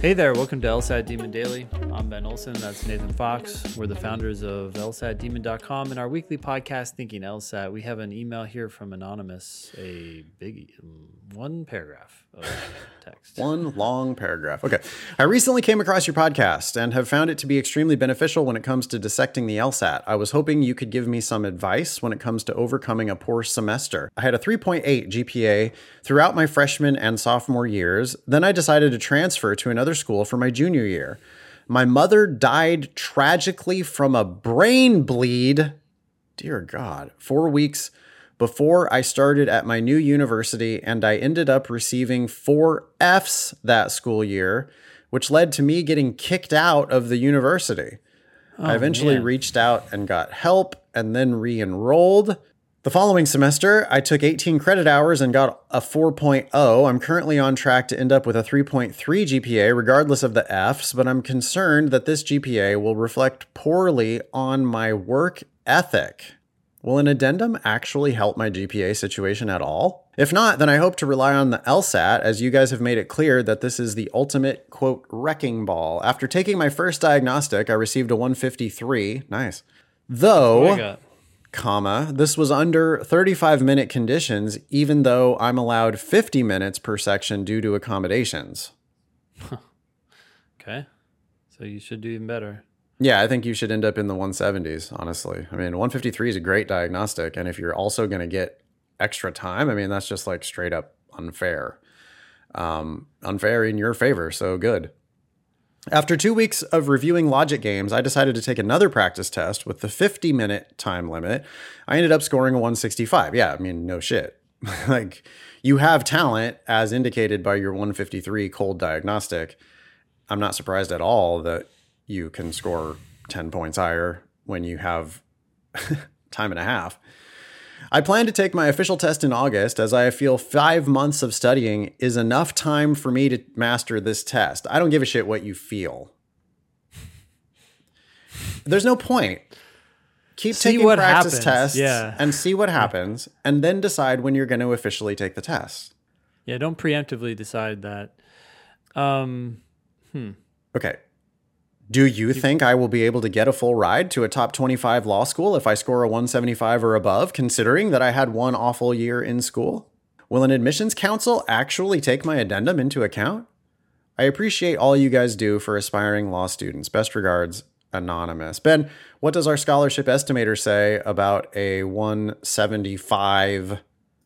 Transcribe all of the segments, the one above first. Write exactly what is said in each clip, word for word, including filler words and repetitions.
Hey there, welcome to LSAT Demon Daily. I'm Ben Olson, that's Nathan Fox. We're the founders of L S A T demon dot com and our weekly podcast, Thinking LSAT. We have an email here from Anonymous, a big one paragraph of text. One long paragraph. Okay. I recently came across your podcast and have found it to be extremely beneficial when it comes to dissecting the LSAT. I was hoping you could give me some advice when it comes to overcoming a poor semester. I had a three point eight G P A throughout my freshman and sophomore years. Then I decided to transfer to another school for my junior year. My mother died tragically from a brain bleed, dear God, four weeks before I started at my new university, and I ended up receiving four Fs that school year, which led to me getting kicked out of the university. Oh, I eventually man. reached out and got help and then re-enrolled. The following semester, I took eighteen credit hours and got a four point oh. I'm currently on track to end up with a three point three G P A regardless of the Fs, but I'm concerned that this G P A will reflect poorly on my work ethic. Will an addendum actually help my G P A situation at all? If not, then I hope to rely on the LSAT, as you guys have made it clear that this is the ultimate, quote, wrecking ball. After taking my first diagnostic, I received a one fifty-three. Nice. Though... comma, this was under thirty-five minute conditions, even though I'm allowed fifty minutes per section due to accommodations. Okay. So you should do even better. Yeah, I think you should end up in the one seventies, honestly. I mean, one fifty-three is a great diagnostic. And if you're also going to get extra time, I mean, that's just like straight up unfair. Um, unfair in your favor. So good. After two weeks of reviewing logic games, I decided to take another practice test with the fifty minute time limit. I ended up scoring a one sixty-five. Yeah, I mean, no shit. Like, you have talent as indicated by your one fifty-three cold diagnostic. I'm not surprised at all that you can score ten points higher when you have time and a half. I plan to take my official test in August, as I feel five months of studying is enough time for me to master this test. I don't give a shit what you feel. There's no point. Keep see taking practice happens. tests yeah. and see what happens, and then decide when you're going to officially take the test. Yeah, don't preemptively decide that. Um, hmm. Okay. Do you think I will be able to get a full ride to a top twenty-five law school if I score a one seventy-five or above, considering that I had one awful year in school? Will an admissions council actually take my addendum into account? I appreciate all you guys do for aspiring law students. Best regards, Anonymous. Ben, what does our scholarship estimator say about a one seventy-five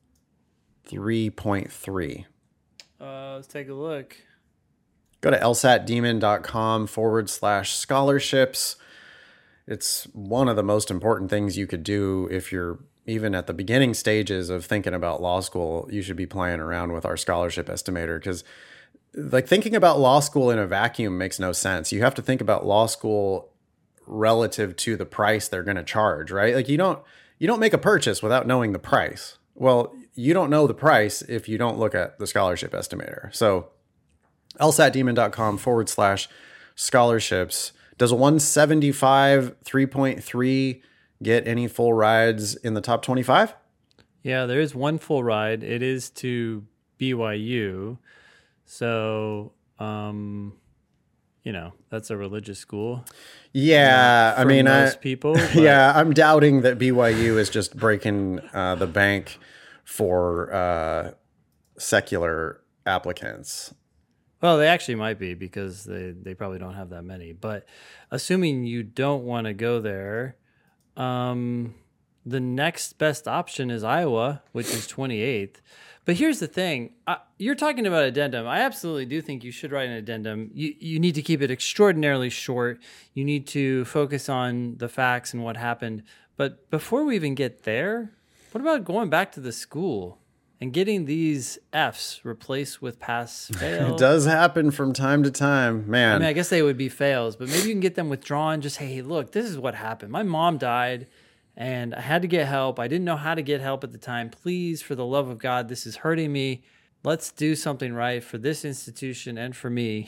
three point three? Uh, let's take a look. Go to lsatdemon.com forward slash scholarships. It's one of the most important things you could do if you're even at the beginning stages of thinking about law school. You should be playing around with our scholarship estimator, because like thinking about law school in a vacuum makes no sense. You have to think about law school relative to the price they're going to charge, right? Like you don't you don't make a purchase without knowing the price. Well, you don't know the price if you don't look at the scholarship estimator. So lsatdemon.com forward slash scholarships. Does a one seventy-five three point three get any full rides in the top twenty-five? Yeah, there is one full ride. It is to B Y U. So, um, you know, that's a religious school. Yeah, uh, I mean, most I, people. But... yeah, I'm doubting that B Y U is just breaking uh, the bank for uh, secular applicants. Well, they actually might be, because they, they probably don't have that many. But assuming you don't want to go there, um, the next best option is Iowa, which is twenty-eighth. But here's the thing. I, you're talking about addendum. I absolutely do think you should write an addendum. You, you need to keep it extraordinarily short. You need to focus on the facts and what happened. But before we even get there, what about going back to the school and getting these Fs replaced with pass fail? It does happen from time to time, man. I mean, I guess they would be fails, but maybe you can get them withdrawn. Just, hey, look, this is what happened. My mom died, and I had to get help. I didn't know how to get help at the time. Please, for the love of God, this is hurting me. Let's do something right for this institution and for me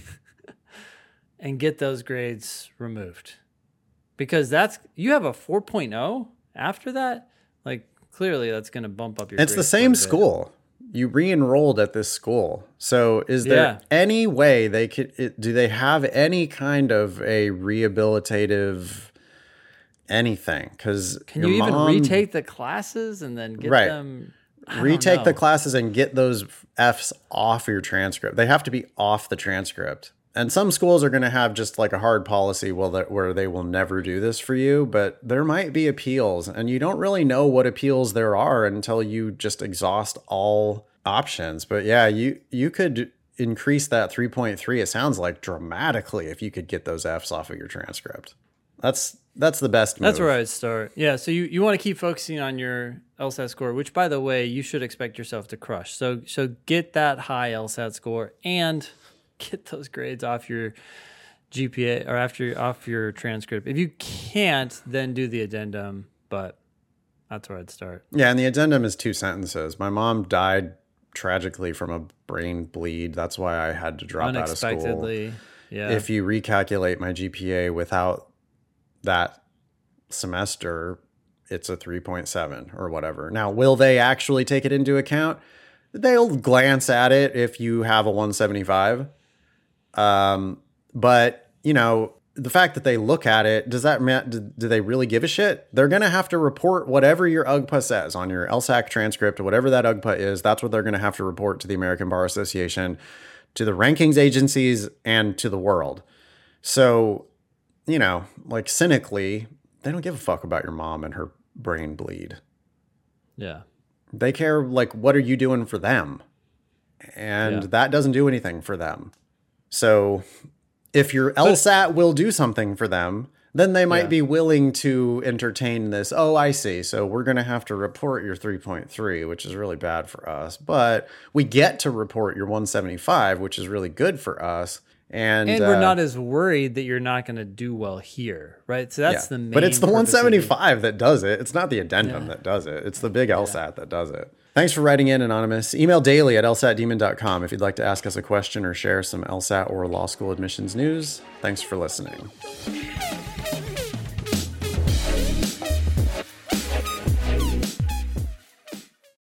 and get those grades removed. Because that's, you have a four point oh after that? Like, clearly that's going to bump up your It's the same school. you re-enrolled at this school. So is there Yeah. any way they could, it, do they have any kind of a rehabilitative anything? Because Can you even retake the classes and then get Right. them? I don't retake the know. classes and get those F's off your transcript. They have to be off the transcript. And some schools are going to have just like a hard policy well, that, where they will never do this for you, but there might be appeals, and you don't really know what appeals there are until you just exhaust all options. But yeah, you you could increase that three point three, it sounds like, dramatically if you could get those F's off of your transcript. That's that's the best move. That's where I'd start. Yeah, so you, you want to keep focusing on your LSAT score, which, by the way, you should expect yourself to crush. So so get that high LSAT score and get those grades off your G P A or after off your transcript. If you can't, then do the addendum, but that's where I'd start. Yeah, and the addendum is two sentences. My mom died tragically from a brain bleed. That's why I had to drop out of school. Unexpectedly, yeah. If you recalculate my G P A without that semester, it's a three point seven or whatever. Now, will they actually take it into account? They'll glance at it if you have a one seventy-five. Um, but, you know, the fact that they look at it, does that mean, do, do they really give a shit? They're going to have to report whatever your U G P A says on your LSAC transcript or whatever that U G P A is. That's what they're going to have to report to the American Bar Association, to the rankings agencies, and to the world. So, you know, like cynically, they don't give a fuck about your mom and her brain bleed. Yeah. They care, like, what are you doing for them? And Yeah. that doesn't do anything for them. So if your LSAT will do something for them, then they might Yeah. be willing to entertain this. Oh, I see. So we're going to have to report your three point three, which is really bad for us. But we get to report your one seventy-five, which is really good for us. And, And we're uh, not as worried that you're not going to do well here, right? So that's yeah. the main But it's the purpose one of the- seventy-five that does it. It's not the addendum Yeah. that does it. It's the big LSAT that does it. Thanks for writing in, Anonymous. Email daily at L S A T demon dot com if you'd like to ask us a question or share some LSAT or law school admissions news. Thanks for listening.